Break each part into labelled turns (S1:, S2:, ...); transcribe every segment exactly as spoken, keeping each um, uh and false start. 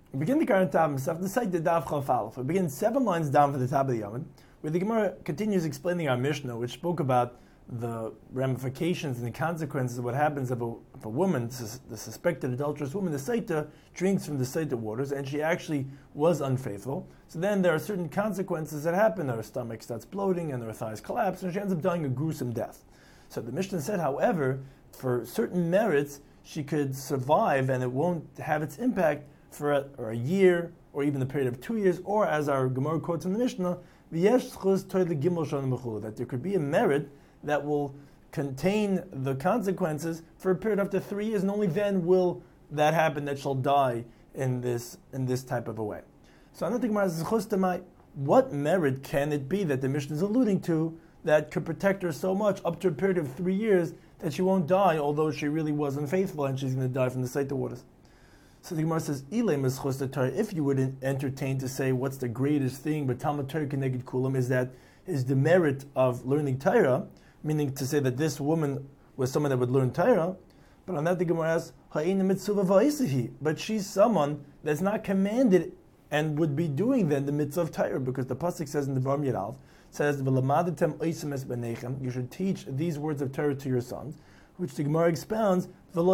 S1: We begin the current Tav Masaf, the site the Dav Chaf Aleph. We begin seven lines down for the top of the Yamid, where the Gemara continues explaining our Mishnah, which spoke about the ramifications and the consequences of what happens if a, if a woman, the suspected adulterous woman, the Saita, drinks from the Saita waters, and she actually was unfaithful. So then there are certain consequences that happen. Her stomach starts bloating, and her thighs collapse, and she ends up dying a gruesome death. So the Mishnah said, however, for certain merits, she could survive, and it won't have its impact for a, or a year, or even the period of two years, or as our Gemara quotes in the Mishnah, that there could be a merit that will contain the consequences for a period up to three years, and only then will that happen, that she'll die in this in this type of a way. So I don't think what merit can it be that the Mishnah is alluding to that could protect her so much up to a period of three years that she won't die, although she really was unfaithful and she's going to die from the Saita waters? So the Gemara says, if you would entertain to say what's the greatest thing, but Talmud Torah Keneged Kulam is that is the merit of learning Torah, meaning to say that this woman was someone that would learn Torah, but on that the Gemara asks, but she's someone that's not commanded and would be doing then the mitzvah of Torah, because the pasuk says in the Devarim Yerav, says, you should teach these words of Torah to your sons, which the Gemara expounds,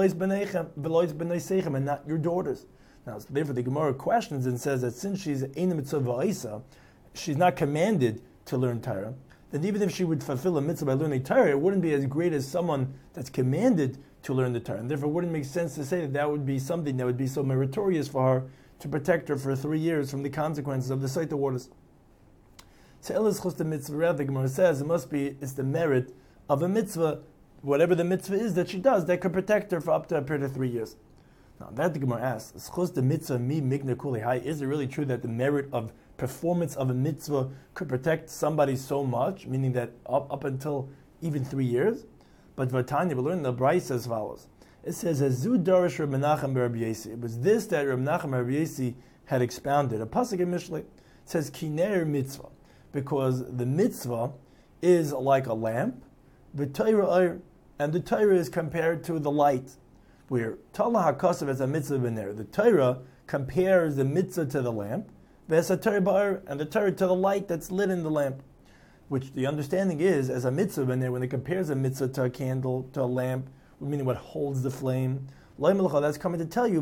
S1: and not your daughters. Now, so therefore, the Gemara questions and says that since she's ein mitzvah isa, she's not commanded to learn Torah, then even if she would fulfill a mitzvah by learning Torah, it wouldn't be as great as someone that's commanded to learn the Torah. And therefore, it wouldn't make sense to say that that would be something that would be so meritorious for her to protect her for three years from the consequences of the Saita waters. So, the Gemara says it must be it's the merit of a mitzvah, whatever the mitzvah is that she does, that could protect her for up to a period of three years. Now, that the Gemara asks, is it really true that the merit of performance of a mitzvah could protect somebody so much, meaning that up, up until even three years? But Vatanya, we learn the Brisa as follows. It says, Azu Darish Reb Menachem Reb Yesi. It was this that Reb Menachem Reb Yesi had expounded. A pasuk in Mishlei says, Kiner mitzvah, because the mitzvah is like a lamp, v'Torah, and the Torah is compared to the light. Where Tallah HaKasav is a mitzvah in there. The Torah compares the mitzvah to the lamp, and the Torah to the light that's lit in the lamp. Which the understanding is, as a mitzvah in there, when it compares a mitzvah to a candle, to a lamp, meaning what holds the flame, that's coming to tell you,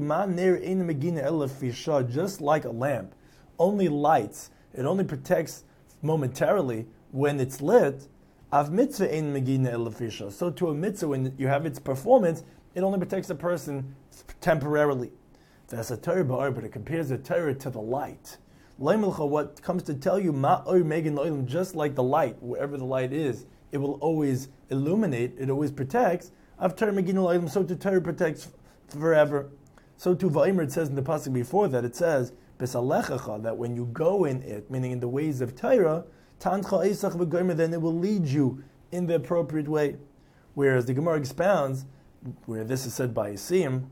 S1: just like a lamp, only lights, it only protects momentarily when it's lit. Av mitzvah ein megina ela fisha. So to a mitzvah, when you have its performance, it only protects a person temporarily. That's a Torah ba'ar, but it compares the Torah to the light. What comes to tell you, just like the light, wherever the light is, it will always illuminate, it always protects. Av Torah megina, so to Torah protects forever. So to Va'imer, it says in the pasuk before that, it says, that when you go in it, meaning in the ways of Torah, then it will lead you in the appropriate way. Whereas the Gemara expounds, where this is said by Yisim,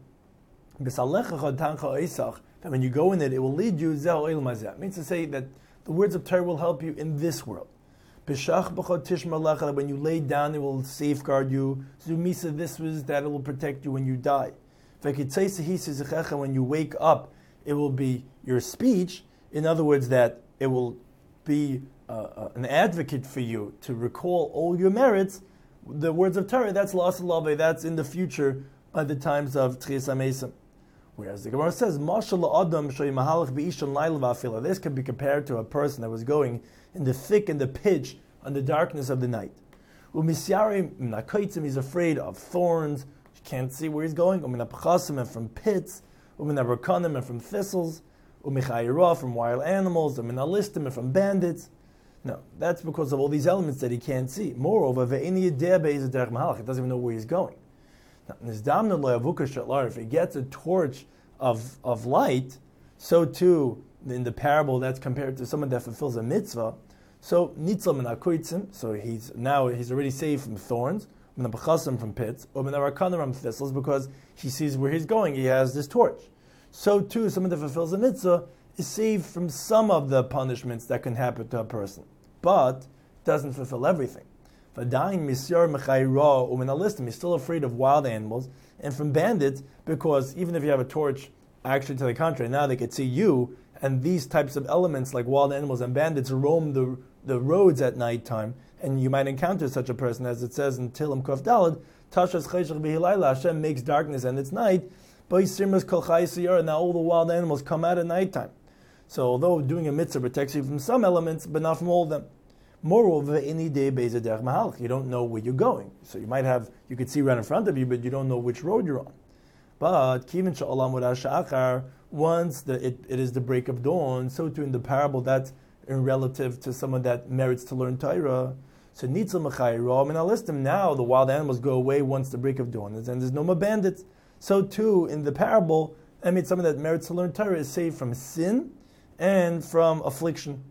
S1: that when you go in it, it will lead you, it means to say that the words of Torah will help you in this world. When you lay down, it will safeguard you. Zumisa, this was that it will protect you when you die. When you wake up, it will be your speech. In other words, that it will be uh, uh, an advocate for you to recall all your merits. The words of Torah, that's La'asalave, that's in the future by the times of Tchias HaMesim. Whereas the Gemara says, this can be compared to a person that was going in the thick and the pitch and the darkness of the night. He's afraid of thorns, he can't see where he's going, and from pits, and from thistles, from wild animals, and from bandits. No, that's because of all these elements that he can't see. Moreover, he doesn't even know where he's going. Now, if he gets a torch of, of light, so too, in the parable, that's compared to someone that fulfills a mitzvah. So, so he's now he's already saved from thorns, from pits, from thistles, because he sees where he's going. He has this torch. So too, someone that fulfills a mitzvah is saved from some of the punishments that can happen to a person, but doesn't fulfill everything. He's still afraid of wild animals and from bandits, because even if you have a torch Actually, to the contrary, now they could see you, and these types of elements like wild animals and bandits roam the the roads at nighttime, and you might encounter such a person, as it says in Tilim Kuf Daled, Tashas Cheshach B'Hilayla, Hashem makes darkness and it's night, but Sirmas Kol Chai Siyar, now all the wild animals come out at nighttime. So although doing a mitzvah protects you from some elements, but not from all of them. Moreover, any day Be'ezadech Mahalch, you don't know where you're going. So you might have, you could see right in front of you, but you don't know which road you're on. But Kivin Sha'olam Wadash Sha'achar, once the, it, it is the break of dawn, so too in the parable that's in relative to someone that merits to learn Torah. So Nitzel Mechayro, and I'll list them now, the wild animals go away once the break of dawn is, and there's no more bandits. So too in the parable, I mean someone that merits to learn Torah is saved from sin and from affliction.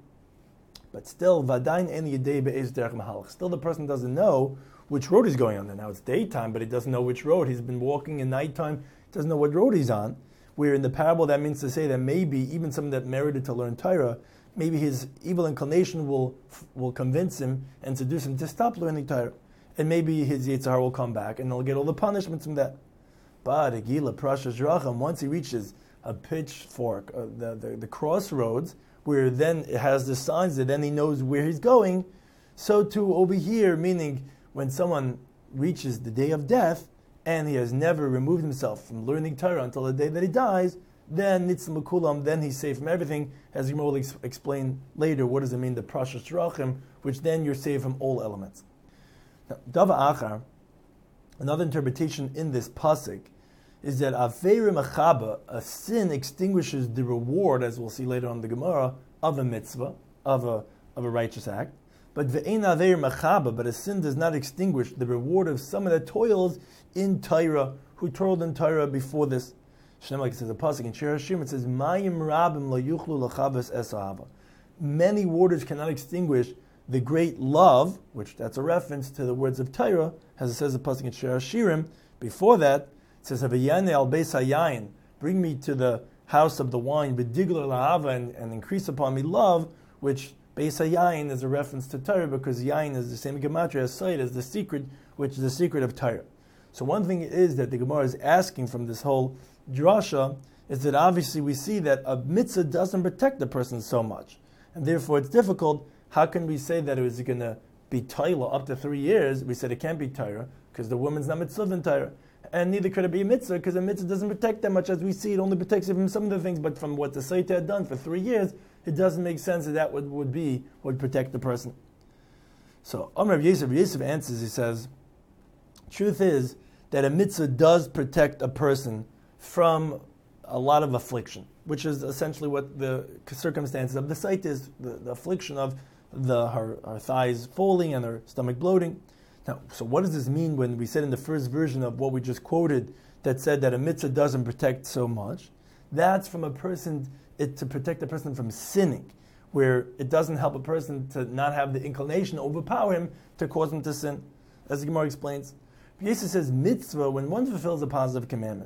S1: But still, Vadain En Yedei Be'ez Derech Mahalach. Still the person doesn't know which road he's going on. And now it's daytime, but he doesn't know which road. He's been walking in nighttime, doesn't know what road he's on. Where in the parable that means to say that maybe even someone that merited to learn Torah, maybe his evil inclination will will convince him and seduce him to stop learning Torah. And maybe his Yetzer Hara will come back and he'll get all the punishments from that. But Agila Prashas Racham, once he reaches a pitchfork, uh, the, the, the crossroads, where then it has the signs that then he knows where he's going, so too over here, meaning when someone reaches the day of death and he has never removed himself from learning Torah until the day that he dies, then Nitzal Mekulam, then he's saved from everything, as Yimor will ex- explain later what does it mean, the Prashas Rachim, which then you're saved from all elements. Now, Dava Achar, another interpretation in this pasuk, is that Aveira Machaba, a sin extinguishes the reward, as we'll see later on in the Gemara, of a mitzvah, of a of a righteous act. But Ve'ein Aveira Machaba, but a sin does not extinguish the reward of someone that toils in Torah, who toiled in Torah before this. Shem, like it says a pasuk in Shir Hashim, it says, Mayim Rabim lo yuchlu lachavas es ahava. Many waters cannot extinguish the great love, which that's a reference to the words of Torah, as it says a pasuk in Shir Hashirim. Before that, it says, "Havayane al beis hayayin, bring me to the house of the wine, b'digler la'ava, and, and increase upon me love," which beis hayayin is a reference to Torah because yayin is the same gematria as Sayyid, as the secret, which is the secret of Torah. So one thing is that the Gemara is asking from this whole drasha is that obviously we see that a mitzvah doesn't protect the person so much, and therefore it's difficult. How can we say that it was going to be Torah up to three years? We said it can't be Torah because the woman's not mitzvah in Torah. And neither could it be a mitzvah, because a mitzvah doesn't protect that much as we see. It only protects it from some of the things, but from what the Saita had done for three years, it doesn't make sense that that would, would be, would protect the person. So, Amr Rav Yosef, Yosef answers, he says, truth is that a mitzvah does protect a person from a lot of affliction, which is essentially what the circumstances of the Saita is, the, the affliction of the her, her thighs falling and her stomach bloating. Now, so what does this mean when we said in the first version of what we just quoted that said that a mitzvah doesn't protect so much? That's from a person, it, to protect a person from sinning, where it doesn't help a person to not have the inclination to overpower him to cause him to sin. As the Gemara explains, Yosef says mitzvah, when one fulfills a positive commandment,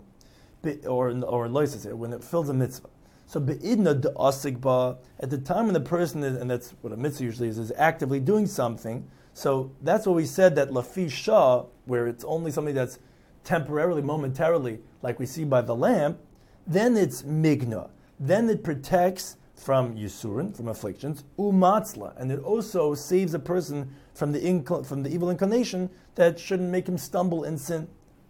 S1: or or loisa, when it fulfills a mitzvah. So be'idna de'asik ba, at the time when the person is, and that's what a mitzvah usually is, is actively doing something. So that's what we said, that lafi shah, where it's only something that's temporarily, momentarily, like we see by the lamp, then it's migna. Then it protects from yusurin, from afflictions, umatzla, and it also saves a person from the incl- from the evil inclination that shouldn't make him stumble in sin.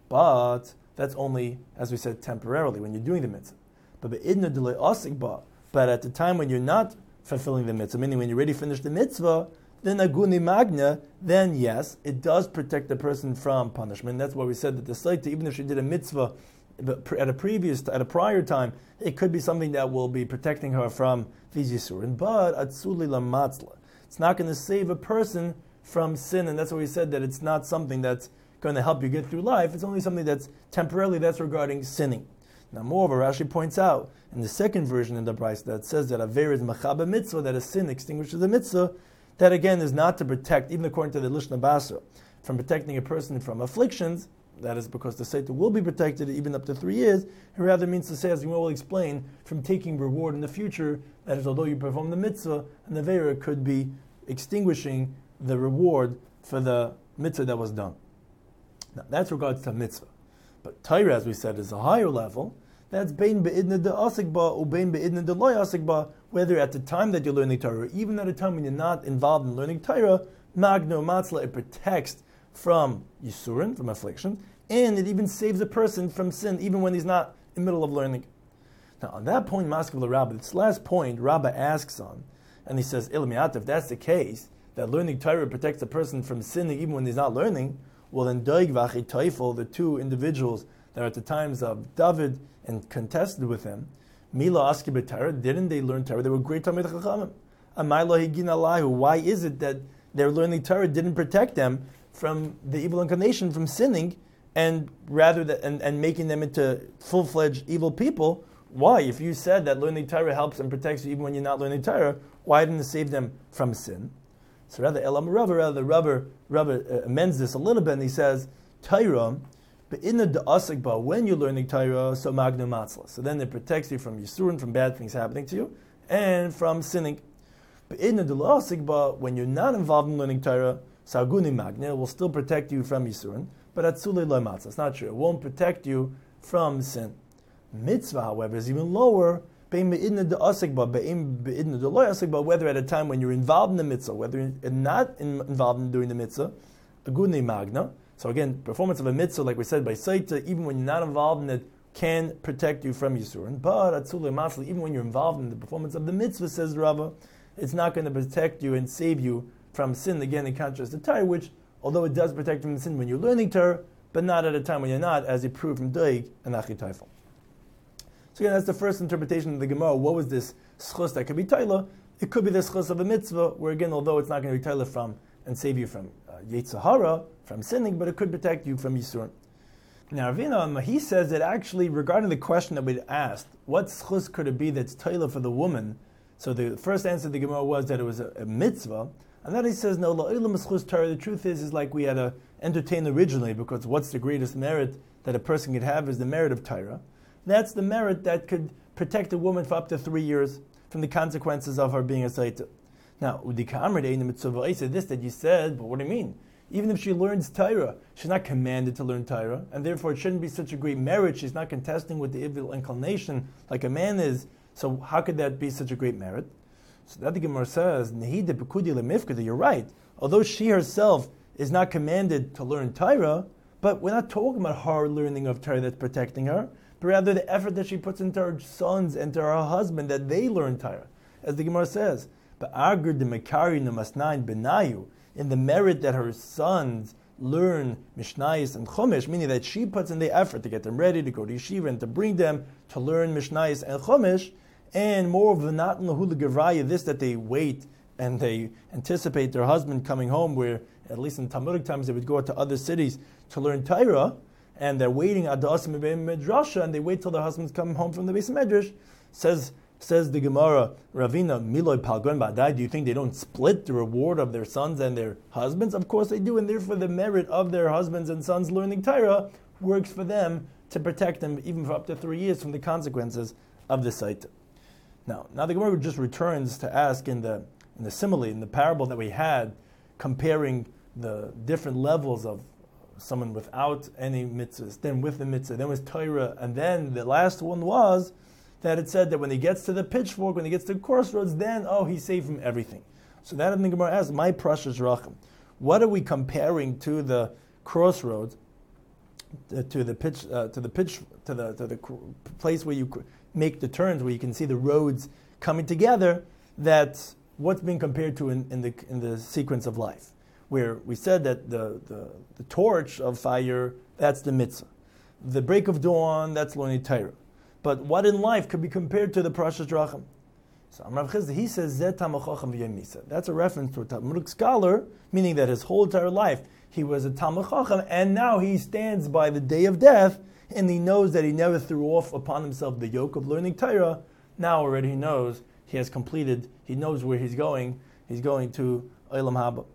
S1: But that's only, as we said, temporarily when you're doing the mitzvah. But be'idna delay asik ba, but at the time when you're not fulfilling the mitzvah, meaning when you already finished the mitzvah, then aguni magna, then yes, it does protect the person from punishment. That's why we said that the Saita, even if she did a mitzvah at a previous, at a prior time, it could be something that will be protecting her from these yisurin. But atzuli lamatzla, it's not going to save a person from sin, and that's why we said that it's not something that's going to help you get through life. It's only something that's temporarily, that's regarding sinning. Now, moreover, Rashi points out in the second version in the Brisa that says that aver is machaba mitzvah, that a sin extinguishes the mitzvah. That again is not to protect, even according to the Lishna Basra, from protecting a person from afflictions. That is because the Saita will be protected even up to three years. It rather means to say, as we will explain, from taking reward in the future. That is, although you perform the mitzvah, and the vera could be extinguishing the reward for the mitzvah that was done. Now, that's regards to mitzvah. But Torah, as we said, is a higher level. That's bein be'idna de asik ba, or bein be'idna de loy asik ba, whether at the time that you're learning Torah, or even at a time when you're not involved in learning Torah, magno matzla, it protects from yisurin, from affliction, and it even saves a person from sin, even when he's not in the middle of learning. Now, on that point, Maskav the Rabbah, this last point, Rabbah asks on, and he says, Ilmiat, if that's the case, that learning Torah protects a person from sinning even when he's not learning, well then Doeg v'Achi Teufel, the two individuals that are at the times of David and contested with him, Mila Aski b'Torah, didn't they learn Torah? They were great Talmid Chachamim. Amaylo Higin Alahu, why is it that their learning Torah didn't protect them from the evil inclination, from sinning, and rather than, and, and making them into full-fledged evil people? Why? If you said that learning Torah helps and protects you even when you're not learning Torah, why didn't it save them from sin? So rather, Elam Rubber, rather the Rubber, Rubber uh, amends this a little bit, and he says, Torah, but in the Asikba, when you're learning Torah, so Magnum Matzla. So then it protects you from Yisurin, from bad things happening to you, and from sinning. But in the Asikba, when you're not involved in learning Torah, Saguni Magna will still protect you from Yisurin, but Atzule Loy Matzla. It's not true. It won't protect you from sin. Mitzvah, however, is even lower, whether at a time when you're involved in the mitzvah, whether you're not in, involved in doing the mitzvah, agudne magna. So again, performance of a mitzvah, like we said by Saita, even when you're not involved in it, can protect you from Yisurin. But atzule masli, even when you're involved in the performance of the mitzvah, says Rava, it's not going to protect you and save you from sin. Again, in contrast to Torah, which, although it does protect you from sin when you're learning Torah, but not at a time when you're not, as you proved from Doeg and Achi Teufel. So again, that's the first interpretation of the Gemara. What was this schus that could be Taila? It could be the schus of a mitzvah, where again, although it's not going to be Taila from and save you from uh, Yetzer Hara, from sinning, but it could protect you from Yisurin. Now, Ravina, he says that actually, regarding the question that we'd asked, what schus could it be that's Taila for the woman? So the first answer to the Gemara was that it was a, a mitzvah, and then he says, no, la'ilam schus Torah. The truth is, is like we had to entertain originally, because what's the greatest merit that a person could have is the merit of Torah. That's the merit that could protect a woman for up to three years from the consequences of her being a saita. Now, I said this that you said, but what do you mean? Even if she learns Torah, she's not commanded to learn Torah, and therefore it shouldn't be such a great merit. She's not contesting with the evil inclination like a man is. So how could that be such a great merit? So that the Gemara says, that you're right. Although she herself is not commanded to learn Torah, but we're not talking about her learning of Torah that's protecting her, but rather the effort that she puts into her sons and to her husband that they learn Torah. As the Gemara says, but Agr de Mekari Namasnain Benayu, in the merit that her sons learn Mishnayos and Chumash, meaning that she puts in the effort to get them ready to go to yeshiva and to bring them to learn Mishnayos and Chumash, and more of the not in the hula gevraya, this that they wait and they anticipate their husband coming home, where at least in Talmudic times they would go out to other cities to learn Torah, and they're waiting at the Asim Medrasha, and they wait till their husbands come home from the Beis Medrash. Says says the Gemara, Ravina Miloy Palgon Badai. Do you think they don't split the reward of their sons and their husbands? Of course they do, and therefore the merit of their husbands and sons learning Torah works for them to protect them even for up to three years from the consequences of the site. Now, now the Gemara just returns to ask in the in the simile, in the parable that we had, comparing the different levels of someone without any mitzvahs, then with the mitzvah, then with Torah, and then the last one was that it said that when he gets to the pitchfork, when he gets to the crossroads, then, oh, he's saved from everything. So that in the Gemara asks, my precious Racham, what are we comparing to the crossroads, uh, to the pitch, uh, to the pitch, to the to the place where you make the turns, where you can see the roads coming together? That's what's being compared to in, in the in the sequence of life, where we said that the, the, the torch of fire, that's the mitzvah. The break of dawn, that's learning Torah. But what in life could be compared to the Parashat Drachim? So Amrav Chizda, he says, Zet Tamachacham v'yemisa. That's a reference to a Talmudic scholar, meaning that his whole entire life, he was a Talmud Chacham, and now he stands by the day of death, and he knows that he never threw off upon himself the yoke of learning Torah. Now already he knows, he has completed, he knows where he's going. He's going to Olam Haba.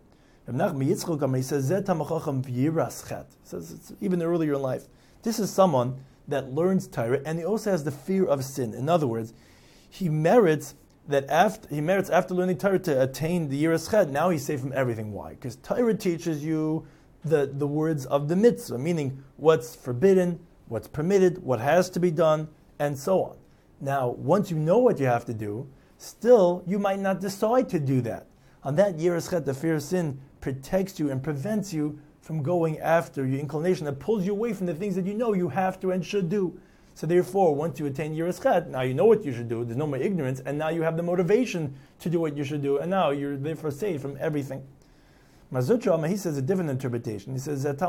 S1: He says, Zet Tamachacham v'yiraschet. He says, it's even earlier in life. This is someone that learns Torah, and he also has the fear of sin. In other words, he merits that after he merits after learning Torah to attain the Yiras Chet. Now he's safe from everything. Why? Because Torah teaches you the, the words of the mitzvah, meaning what's forbidden, what's permitted, what has to be done, and so on. Now, once you know what you have to do, still, you might not decide to do that. On that, Yiras Chet, the fear of sin, protects you and prevents you from going after your inclination that pulls you away from the things that you know you have to and should do. So therefore, once you attain Yiras Chet, now you know what you should do, there's no more ignorance, and now you have the motivation to do what you should do, and now you're therefore saved from everything. Mazutra, he says a different interpretation. He says, this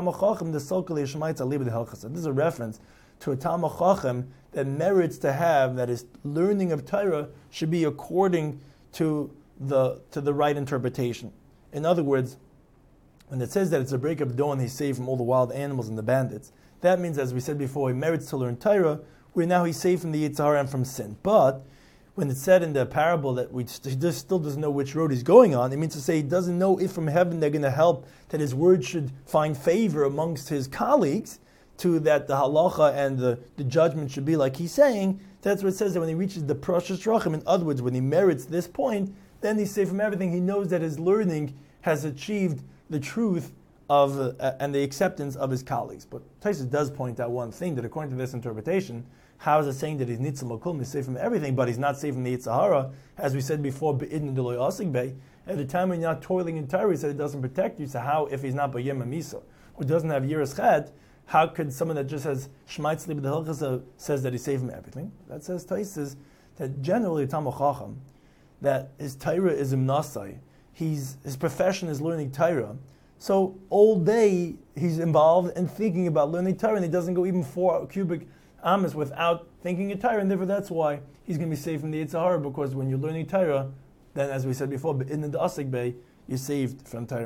S1: is a reference to a Talmid Chacham that merits to have, that his learning of Torah should be according to the to the right interpretation. In other words, when it says that it's a break of dawn, he's saved from all the wild animals and the bandits, that means, as we said before, he merits to learn Torah, where now he's saved from the Yetzer Hara and from sin. But when it's said in the parable that we, he just still doesn't know which road he's going on, it means to say he doesn't know if from heaven they're going to help, that his word should find favor amongst his colleagues, to that the halacha and the, the judgment should be like he's saying. That's what it says, that when he reaches the Parashas Drachim, in other words, when he merits this point, then he's saved from everything. He knows that his learning has achieved the truth of uh, and the acceptance of his colleagues. But Tosfos does point out one thing, that according to this interpretation, how is it saying that he's nitzal makom, he's saved from everything, but he's not saved from the Yetzer Hara? As we said before, be'idn deloy asig bey, at the time when you're not toiling in Torah, he said it doesn't protect you. So how, if he's not b'yem misa, who doesn't have Yiras Chet, how could someone that just has Shmait Tzli b'Hilchasa says that he's saved from everything? That says Tosfos that generally Talmid Chacham, that his Torah is imnasai, he's his profession is learning Torah. So all day he's involved in thinking about learning Torah, and he doesn't go even four cubic amas without thinking of Torah, and therefore that's why he's going to be saved from the Yetzer Hara, because when you're learning Torah, then as we said before, in the Asik Bay, you're saved from Torah.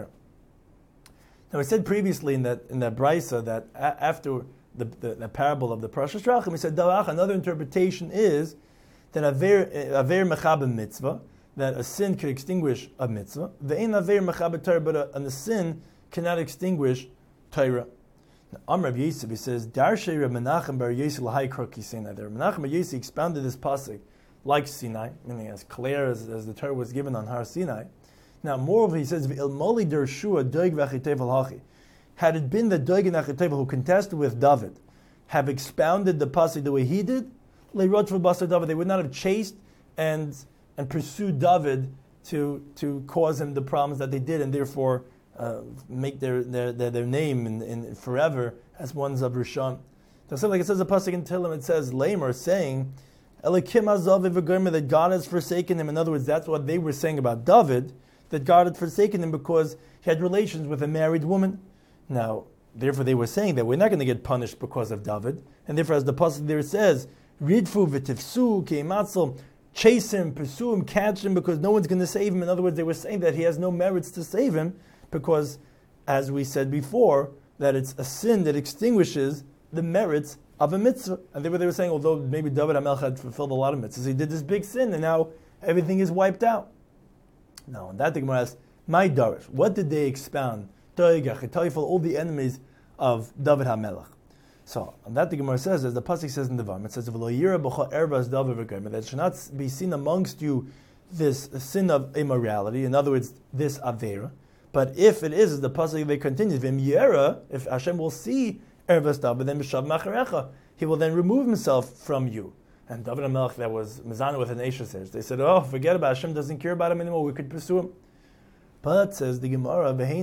S1: Now, I said previously in that in that brisa that a- after the, the, the parable of the Parashas Drachim, he said, Dalach, another interpretation is that aver aver mechaber mitzvah, that a sin could extinguish a mitzvah. Ve'ein aver mechaber Torah, but a, a sin cannot extinguish Torah. Amr Rav Yosef, he says, Darshei Rav Menachem bar Yosef l'hai krok Sinai. There, Menachem bar Yosef expounded this pasuk like Sinai, meaning as clear as, as the Torah was given on Har Sinai. Now, moreover, he says, V'ilmoli dershua doig v'achitev al-hachi. Had it been that Doeg and Achitev, who contested with David, have expounded the pasuk the way he did, leirot v'basar David, they would not have chased and and pursued David to to cause him the problems that they did, and therefore uh, make their their their, their name in, in forever as ones of Rishon. So, like it says the pasuk in Tehillim, it says Lamer saying, Elikim hazav v'gomer, that God has forsaken him. In other words, that's what they were saying about David, that God had forsaken him because he had relations with a married woman. Now, therefore they were saying that we're not going to get punished because of David. And therefore, as the pasuk there says, Ridfu v'tifsu keimatzel, chase him, pursue him, catch him, because no one's going to save him. In other words, they were saying that he has no merits to save him, because, as we said before, that it's a sin that extinguishes the merits of a mitzvah. And therefore they were saying, although maybe David HaMelech had fulfilled a lot of mitzvahs, he did this big sin, and now everything is wiped out. Now, on that the Gemara asks, my Darish, what did they expound? All the enemies of David HaMelech. So, on that the Gemara says, as the pasuk says in the Vam, it says, that it should not be seen amongst you this sin of immorality, in other words, this Avera. But if it is, as the pasuk they continues, if Hashem will see Ervas David, then Mishav Macharecha, he will then remove himself from you. And David HaMelech, that was Mizana with an Eishes, they said, oh, forget about it. Hashem doesn't care about him anymore, we could pursue him. But, says the Gemara, they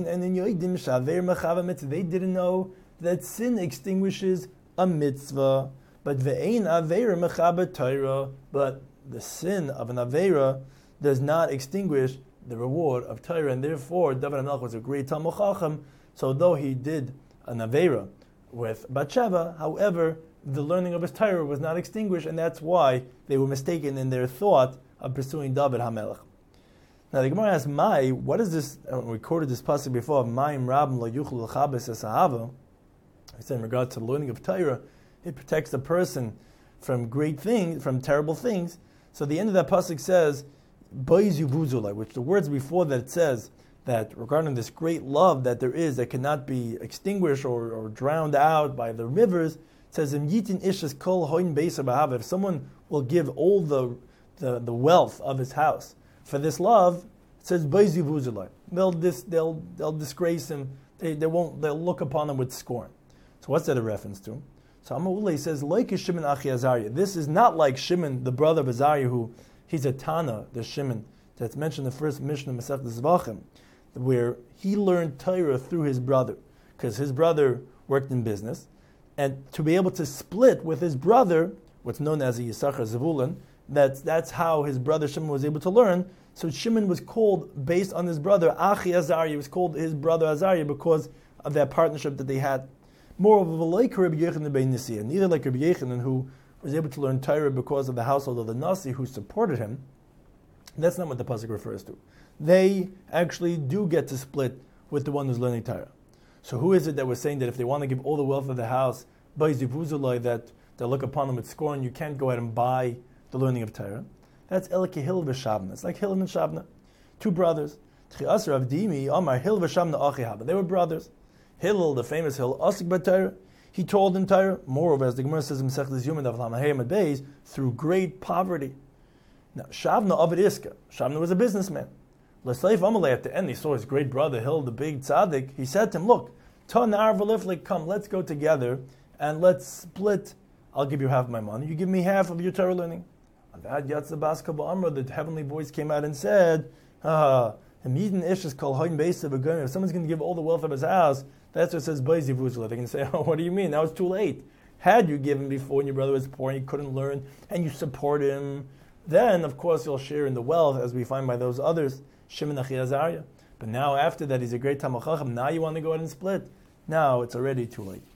S1: didn't know that sin extinguishes a mitzvah. But ve'ein aveira mechaber Torah, but the sin of an aveira does not extinguish the reward of Torah, and therefore David HaMelech was a great Talmid Chacham. So though he did an aveira with Bathsheba, however, the learning of his Torah was not extinguished, and that's why they were mistaken in their thought of pursuing David HaMelech. Now the Gemara asks, "My, what is this?" Uh, we quoted this passage before of Ma'im Rabim Lo Yuchlu L'Chabes Esahava. I said in regard to the learning of Torah, it protects the person from great things, from terrible things. So the end of that pasuk says, "Boiz Yuvuzulai," which the words before that it says that regarding this great love that there is that cannot be extinguished or, or drowned out by the rivers. It says, "Im yitin ishas kol hoin beisar b'hava." If someone will give all the, the the wealth of his house for this love, it says boiz yivuzulai. They'll dis, they'll they'll disgrace him. They they won't they'll look upon him with scorn. So what's that a reference to? So Amar says, like Shimon Achi Azariah. This is not like Shimon, the brother of Azariah, who he's a Tana, the Shimon, that's mentioned in the first Mishnah of Masechet Zvachim, where he learned Torah through his brother, because his brother worked in business, and to be able to split with his brother, what's known as a Yisachar Zevulun, that's, that's how his brother Shimon was able to learn. So Shimon was called, based on his brother, Achi Azariah, he was called his brother Azariah because of that partnership that they had. Moreover, like Rabbi Yechanan ben Nasi, neither like Rabbi Yechanan, who was able to learn Torah because of the household of the Nasi who supported him. That's not what the pasuk refers to. They actually do get to split with the one who's learning Torah. So who is it that was saying that if they want to give all the wealth of the house, by zivuzulai, that they look upon them with scorn, you can't go ahead and buy the learning of Torah? That's Elke Hil v'Shavna. It's like Hil and Shavna, two brothers. They were brothers. Hillel, the famous Hillel, Asik B'Torah, he told in Torah. Moreover, as the Gemara says in Masechet Yoma Daf Lamed Beis, through great poverty. Now, Shavna Avid Iska. Shavna was a businessman. L'Sleif Amalei, at the end, he saw his great brother, Hillel, the big tzaddik. He said to him, look, Ta Na'ar V'Liflik, come, let's go together, and let's split. I'll give you half my money. You give me half of your Torah learning. On that, Yatza Baska Ba'amra, the heavenly voice came out and said, ah, if someone's going to give all the wealth of his house, that's what it says, they can say, oh, what do you mean? Now it's too late. Had you given before and your brother was poor and he couldn't learn, and you support him, then, of course, you'll share in the wealth, as we find by those others, Shimon Achi Azariah. But now, after that, he's a great Talmid Chacham. Now you want to go ahead and split. Now it's already too late.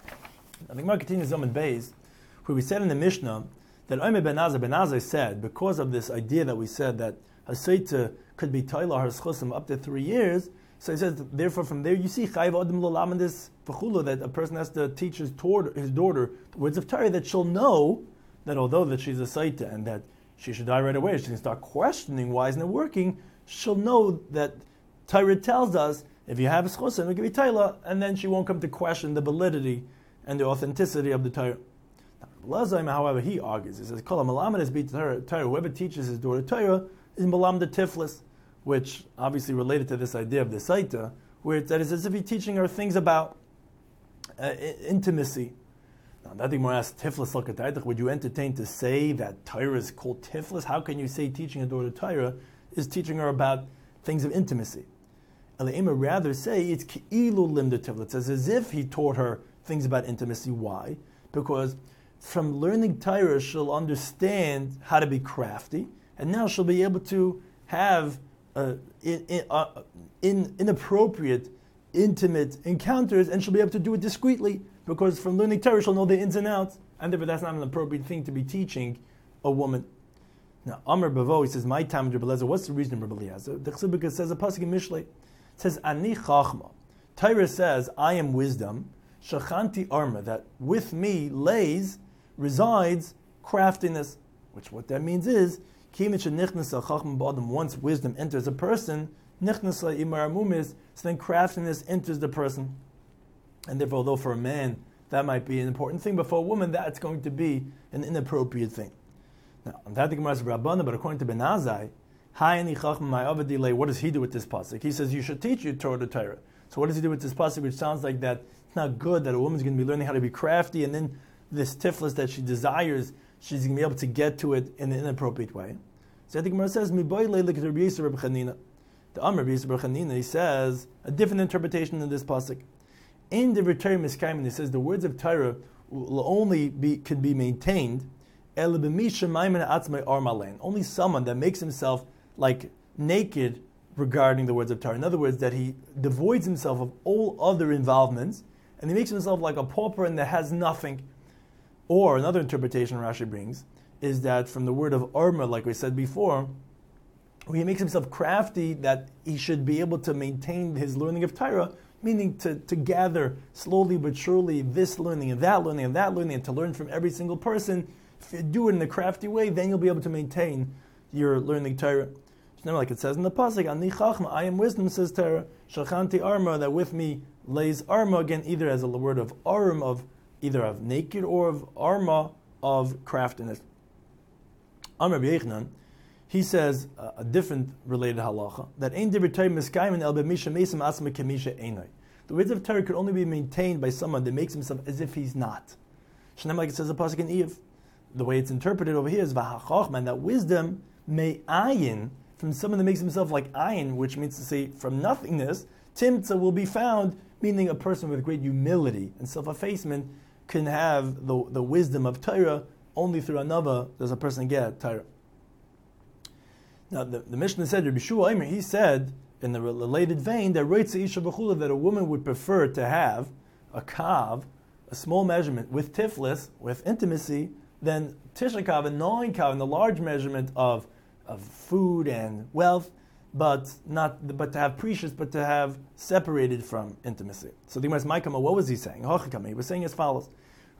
S1: I think Gemara continues on Beis, where we said in the Mishnah that Omer ben Azai ben Azai said, because of this idea that we said that Hasaita could be Tailah her Schusim up to three years, so he says, therefore from there you see Chayiv Adam L'Lam in this V'chulu, that a person has to teach his, tor- his daughter the words of Torah, that she'll know that although that she's a Saita and that she should die right away, she can start questioning why isn't it working, she'll know that Torah tells us, if you have a Schusim, it'll give you Tailah, and then she won't come to question the validity and the authenticity of the Torah. Lazaim, however, he argues, he says, Kol HaMelamed is beat Torah, whoever teaches his daughter Torah is Malam the Tiflis, which obviously related to this idea of the Saita, where it's, that it's as if he's teaching her things about uh, intimacy. Now, that thing more asks, Tiflis Lakataytach, would you entertain to say that Torah is called Tiflis? How can you say teaching a daughter Torah is teaching her about things of intimacy? Elaima rather say it's Ki'ilu Limda Tiflis. It's as if he taught her things about intimacy. Why? Because from learning Torah, she'll understand how to be crafty, and now she'll be able to have uh, in, in, uh, in, inappropriate, intimate encounters, and she'll be able to do it discreetly, because from learning Torah, she'll know the ins and outs, and therefore that's not an appropriate thing to be teaching a woman. Now, Amr Bavo, he says, my time, Rabbi Eliezer, what's the reason of Rabbi Eliezer? The Chsibika says, a pasuk in Mishlei, it says, Ani Chachma. Torah says, I am wisdom, Shachanti Arma, that with me lays, resides craftiness, which what that means is, once wisdom enters a person, so then craftiness enters the person. And therefore, although for a man that might be an important thing, but for a woman that's going to be an inappropriate thing. Now, on that the Gemara is Rabbana, but according to Ben Azai, what does he do with this pasuk? He says you should teach your Torah to Torah. So what does he do with this pasuk, which sounds like that it's not good that a woman's going to be learning how to be crafty, and then this tiflis that she desires, she's going to be able to get to it in an inappropriate way. So I think Gemara says, the Amr Rabbi Yisrael Chanina, he says a different interpretation in this pasuk. In the return miskayim, he says the words of Torah will only be can be maintained. Only someone that makes himself like naked regarding the words of Torah. In other words, that he devoids himself of all other involvements, and he makes himself like a pauper and that has nothing. Or another interpretation Rashi brings is that from the word of arma, like we said before, where he makes himself crafty, that he should be able to maintain his learning of Torah, meaning to, to gather slowly but surely this learning and that learning and that learning, and to learn from every single person. If you do it in a crafty way, then you'll be able to maintain your learning Torah. So like it says in the pasuk, Ani Chachma, I am wisdom, says Torah, Shachanti Arma, that with me lays Arma, again, either as a word of Arum, of either of naked or of Arma, of craftiness. Amr B'Yechanan, he says uh, a different related halacha, that Ein Dibur Torah Miskayim El B'Misha Mesim Asma Kemisha Einai. The words of Torah could only be maintained by someone that makes himself as if he's not. Shneim, like it says the pasuk in Eve. The way it's interpreted over here is v'hachachman, that wisdom may ayin, from someone that makes himself like ayin, which means to say from nothingness, timtza will be found, meaning a person with great humility and self-effacement can have the, the wisdom of Torah. Only through another does a person get Torah. Now the, the Mishnah said, Rabbi Shua Eimer, he said in the related vein that that a woman would prefer to have a kav, a small measurement with tiflis, with intimacy, than tisha kav, a gnawing kav, in the large measurement of of food and wealth, but not but to have precious, but to have separated from intimacy. So the Gemara Maikama, what was he saying? He was saying as follows: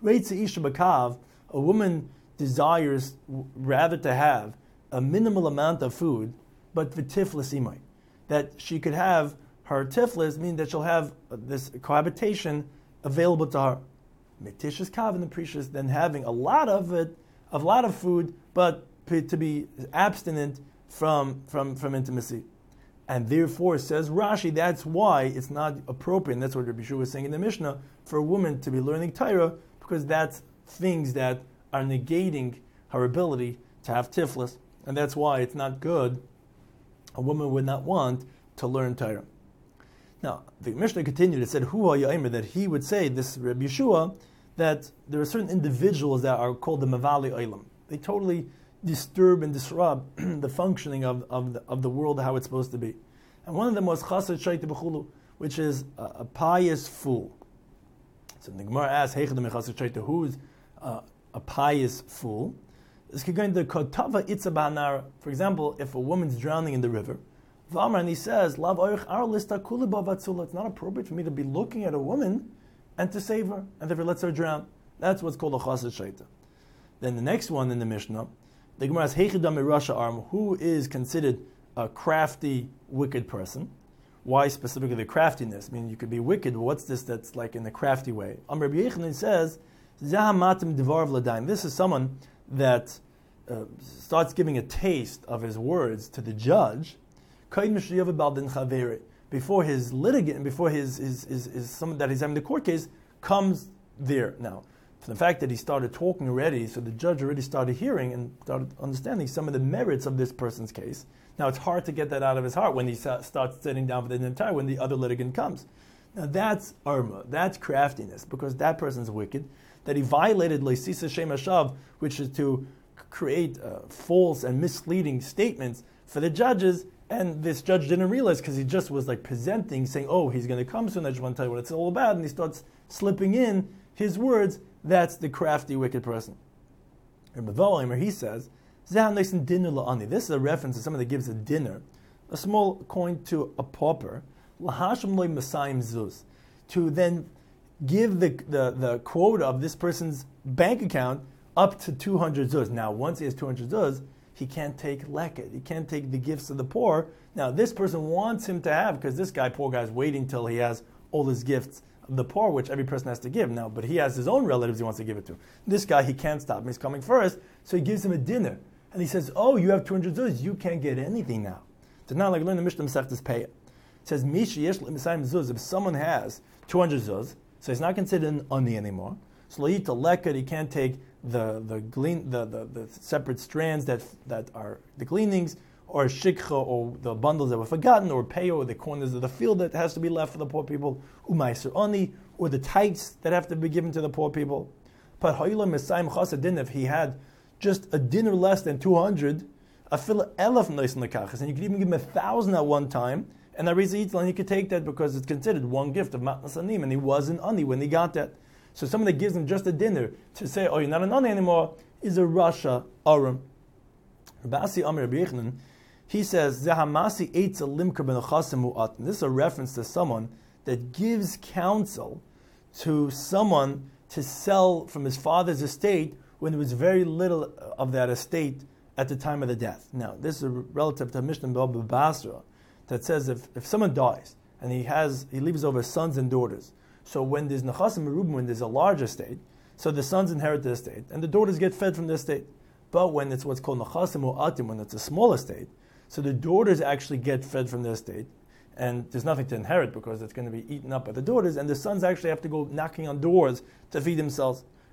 S1: a woman desires rather to have a minimal amount of food, but v'tiflis imay, that she could have her tiflis, meaning that she'll have this cohabitation available to her. Metishas kav and the precious, then having a lot of it, a lot of food, but to be abstinent from from from intimacy. And therefore, says Rashi, that's why it's not appropriate, and that's what Rabbi Shua was saying in the Mishnah, for a woman to be learning Torah, because that's things that are negating her ability to have tiflis, and that's why it's not good. A woman would not want to learn Torah. Now, the Mishnah continued, it said, Hu ha'ya'imer, that he would say, this Rabbi Yeshua, that there are certain individuals that are called the Mavali Olam. They totally disturb and disrupt the functioning of, of, the, of the world, how it's supposed to be. And one of them was Chassid Shaita B'chulu, which is a, a pious fool. So the Gemara asks, who is uh, a pious fool? This could go into Kotava Itzabanar. For example, if a woman's drowning in the river, V'amar, and he says, Lav oich ar lista kuliba vatzula. It's not appropriate for me to be looking at a woman and to save her, and therefore lets her drown. That's what's called a Chassid Shaita. Then the next one in the Mishnah, the Gemara is Heichidam Rasha Arm, who is considered a crafty, wicked person. Why specifically the craftiness? I mean, you could be wicked, but what's this that's like in a crafty way? Am Rabbi Yechanan says, Zahamatim Devar Vladaim. This is someone that uh, starts giving a taste of his words to the judge before his litigant, before his, his, his, his someone that he's having the court case comes there. Now, from the fact that he started talking already, so the judge already started hearing and started understanding some of the merits of this person's case. Now, it's hard to get that out of his heart when he starts sitting down for the entire, when the other litigant comes. Now, that's arma, that's craftiness, because that person's wicked, that he violated Leisisa Shem Hashav, which is to create uh, false and misleading statements for the judges, and this judge didn't realize because he just was like presenting, saying, oh, he's going to come soon, I just want to tell you what it's all about, and he starts slipping in his words. That's the crafty, wicked person. He says, this is a reference to someone that gives a dinner, a small coin to a pauper, to then give the, the, the quota of this person's bank account up to two hundred zuz. Now, once he has two hundred zuz, he can't take leket. He can't take the gifts of the poor. Now, this person wants him to have, because this guy, poor guy, is waiting till he has all his gifts of the poor, which every person has to give. Now, but he has his own relatives he wants to give it to. This guy, he can't stop him. He's coming first, so he gives him a dinner. And he says, oh, you have two hundred zuz, you can't get anything now. It's not like learn the Mishnah Masechtas Peah. It says, Mishi yesh l'misayim zuz, if someone has two hundred zuz, so he's not considered an ani anymore. So lo yita leket, he can't take the the, glean, the, the the separate strands that that are the gleanings, or shikha, or the bundles that were forgotten, or peo, or the corners of the field that has to be left for the poor people, umaiser ani, or the tithes that have to be given to the poor people. But ha'ila misayim chasad din, if he had just a dinner less than two hundred, a fila elef noisin lekachas, and you could even give him a thousand at one time, and the Arizah Yitzlan, he could take that because it's considered one gift of matnas anim, and he wasn't ani when he got that. So someone that gives him just a dinner to say, oh, you're not an ani anymore, is a rasha arum. Rabasi Amir Rabbi Yechanan, he says, Zahamasi eitza limker ben achasim mu'atin. This is a reference to someone that gives counsel to someone to sell from his father's estate when there was very little of that estate at the time of the death. Now, this is relative to Mishnah Baba Basra that says if, if someone dies and he has he leaves over sons and daughters, so when there's Nechasim Merubim, when there's a large estate, so the sons inherit the estate and the daughters get fed from the estate. But when it's what's called Nechasim U'atim, when it's a small estate, so the daughters actually get fed from the estate, and there's nothing to inherit because it's going to be eaten up by the daughters, and the sons actually have to go knocking on doors to feed themselves.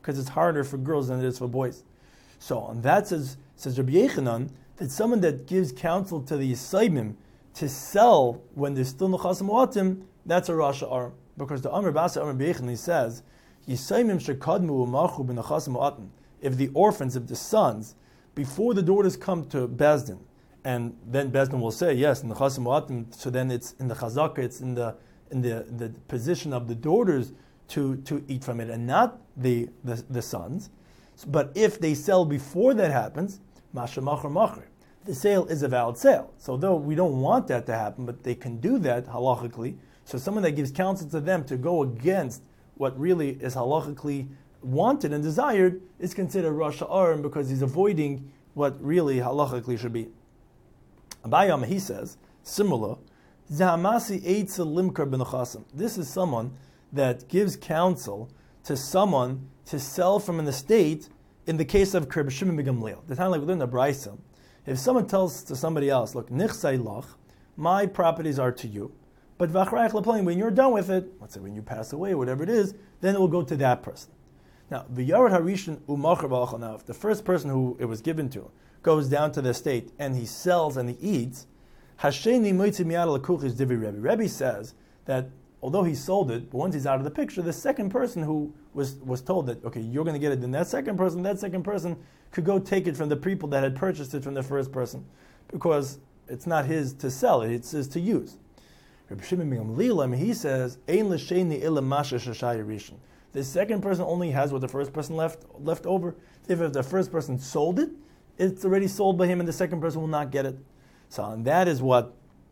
S1: because it's harder for girls than it is for boys. So, and that says, says Rabbi Yechanan, that someone that gives counsel to the Yisaimim to sell when there's still Nechas Mu'atim, that's a Rasha Arm. Because the Amr Basa Amr Rabbi Yechanan says, Yisaimim shekadmu u'machu b'nechas mu'atim. If the orphans, if the sons, before the daughters come to Bezdin, and then Bezdin will say, yes, nechas mu'atim, so then it's in the chazaka, it's in the in the, the position of the daughters to, to eat from it, and not the, the, the sons. But if they sell before that happens, masha machar machar, the sale is a valid sale. So though we don't want that to happen, but they can do that halachically. So someone that gives counsel to them to go against what really is halachically wanted and desired is considered Rasha Aram because he's avoiding what really halachically should be. Abayam, he says, similar, Zahamasi Eitzel Limkar B'Nechasim. This is someone that gives counsel to someone to sell from an estate in the case of Reb Shimon ben Gamliel. The time like we learned the Brisa, if someone tells to somebody else, look, Nichsai Lach, my properties are to you, but V'achrayach L'Playim, when you're done with it, let's say when you pass away, whatever it is, then it will go to that person. Now, V'yared Harishan U'machar B'achal. Now, if the first person who it was given to goes down to the estate and he sells and he eats, Hasheni Moitzi Miyad L'Kuch is Divi Rebbe. Rebbe says that although he sold it, but once he's out of the picture, the second person who was, was told that, okay, you're going to get it, then that second person, that second person could go take it from the people that had purchased it from the first person, because it's not his to sell it, it's his to use. Reb Shimon ben Gamliel, he says, Ein l'sheni illa masha shashai rishon. The second person only has what the first person left left over. If the first person sold it, it's already sold by him, and the second person will not get it. So, and that is what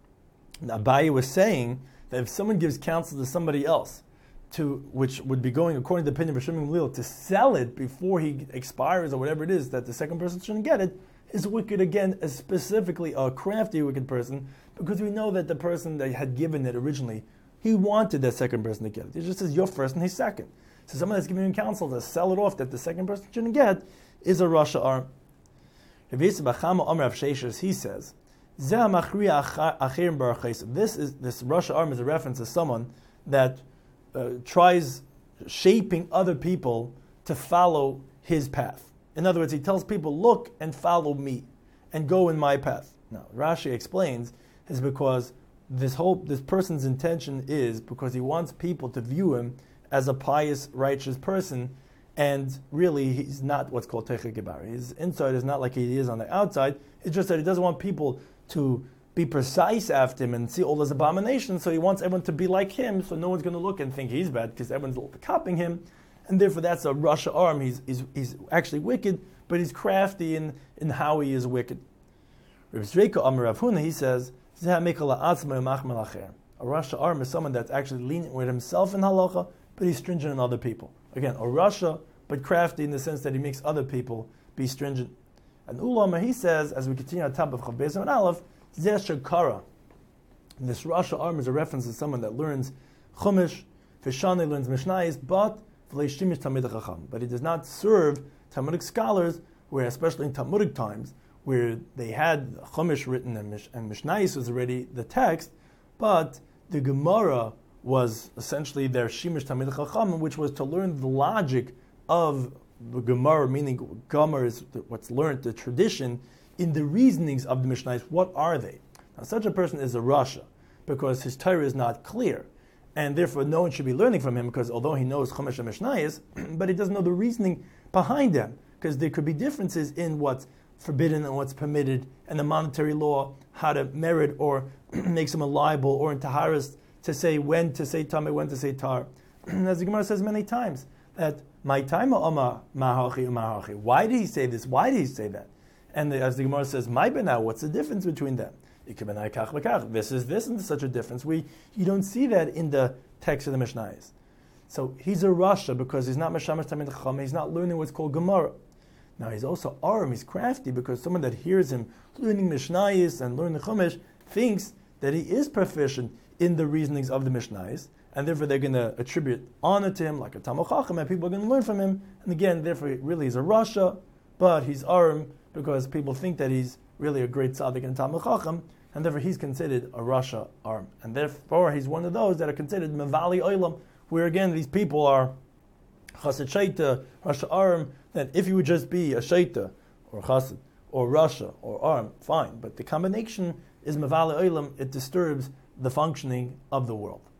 S1: Abaye was saying, that if someone gives counsel to somebody else, to which would be going according to the opinion of Reb Shimon ben Gamliel, to sell it before he expires or whatever it is, that the second person shouldn't get it, is wicked again, as specifically a crafty wicked person, because we know that the person that had given it originally, he wanted that second person to get it. He just says, you're first and he's second. So someone that's giving him counsel to sell it off that the second person shouldn't get is a Rasha Arm. He says, this is this Rasha Arm is a reference to someone that uh, tries shaping other people to follow his path. In other words, he tells people, look and follow me and go in my path. Now, Rashi explains is because this whole this person's intention is because he wants people to view him as a pious, righteous person, and really he's not what's called Teichei Gebar. His inside is not like he is on the outside. It's just that he doesn't want people to be precise after him and see all his abominations, so he wants everyone to be like him, so no one's going to look and think he's bad because everyone's copying him, and therefore that's a Rasha Arm. He's, he's, he's actually wicked, but he's crafty in, in how he is wicked. Reb Zreika Amar Rav Huna, he says, a Rasha Arm is someone that's actually lenient with himself in halacha, but he's stringent on other people. Again, a Rasha, but crafty in the sense that he makes other people be stringent. And Ulama, he says, as we continue on top of Chav Beis and Aleph, Zeh Shekara. This Rasha Arm is a reference to someone that learns Chumash, Vishani learns Mishnayos, but V'leishimish Talmidei Chacham. But he does not serve Talmudic scholars, where especially in Talmudic times, where they had Chumash written and, Mish, and Mishnayos was already the text, but the Gemara was essentially their Shimish Talmidei Chacham, which was to learn the logic of the Gemara, meaning Gemara is what's learned, the tradition, in the reasonings of the Mishnayos. What are they? Now, such a person is a Rasha, because his Torah is not clear, and therefore no one should be learning from him, because although he knows Chumash and Mishnayos, but he doesn't know the reasoning behind them, because there could be differences in what's forbidden and what's permitted, and the monetary law, how to merit or make someone liable, or in Taharas, to say when to say Tameh, when to say Tar. As the Gemara says many times, that my time Oma Mahachi Mahachi. Why did he say this? Why did he say that? And the, as the Gemara says, my benah, what's the difference between them? This is this and such a difference. We you don't see that in the text of the Mishnayos. So he's a Rasha because he's not Meshamash Talmidei Chacham, he's not learning what's called Gemara. Now he's also Aram, he's crafty, because someone that hears him learning Mishnayos and learning Chumash thinks that he is proficient in the reasonings of the Mishnayos, and therefore they're going to attribute honor to him like a Talmid Chacham, and people are going to learn from him. And again, therefore, he really is a Rasha, but he's Aram because people think that he's really a great tzaddik and Talmid Chacham, and therefore he's considered a Rasha Aram. And therefore he's one of those that are considered Mevali Olam, where again these people are chassid shaita, rasha aram, then if you would just be a shaita, or chassid, or rasha, or aram, fine. But the combination is mevala olam, it disturbs the functioning of the world.